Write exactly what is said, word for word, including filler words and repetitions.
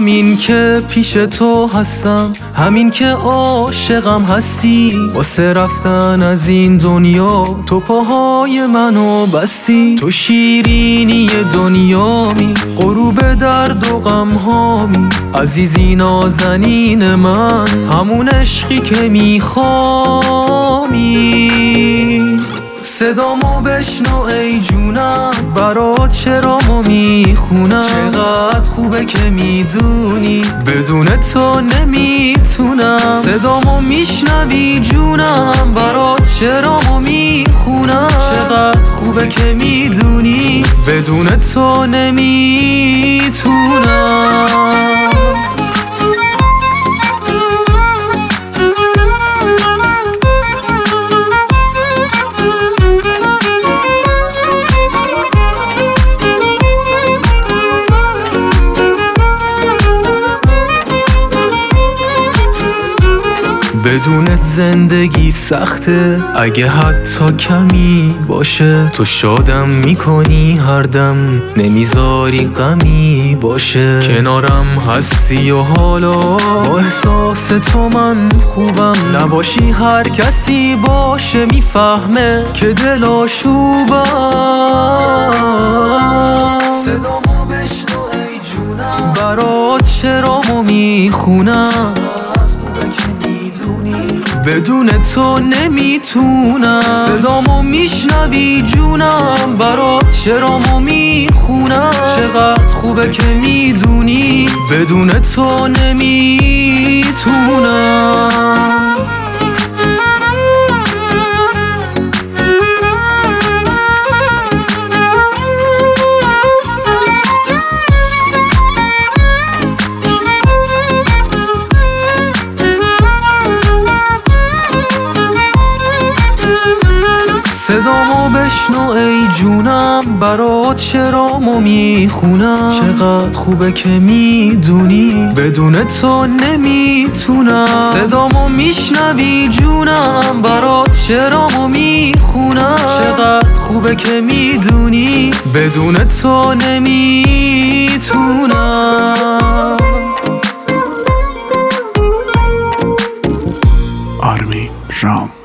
همین که پیش تو هستم، همین که عاشقم هستی، واسه رفتن از این دنیا تو پاهای منو بستی. تو شیرینی دنیامی، غروب درد و غم هامی، عزیزی نازنین من، همون عشقی که میخوامی. صدامو بشنو ای جونم، برات چرامو میخونم. چقدر خوبه که میدونی بدون تو نمیتونم. صدامو میشنوی جونم، برات چرامو میخونم. چقدر خوبه که میدونی بدون تو نمیتونم. بدونت زندگی سخته، اگه حتی کمی باشه. تو شادم میکنی هر دم، نمیذاری غمی باشه. کنارم هستی و حالا با احساس تو من خوبم. نباشی هر کسی باشه میفهمه که دل آشوبم. صدامو بشنو ای جونم، برات چرامو میخونم. بدون تو نمیتونم. صدامو میشنوی جونم، برات چرامو میخونم. چقدر خوبه که میدونی بدون تو نمیتونم. صدامو بشنو ای جونم، برات چرامو میخونم. چقدر خوبه که میدونی بدون تو نمیتونم. صدامو میشنوی جونم، برات چرامو میخونم. چقدر خوبه که میدونی بدون تو نمیتونم. آرمین رام.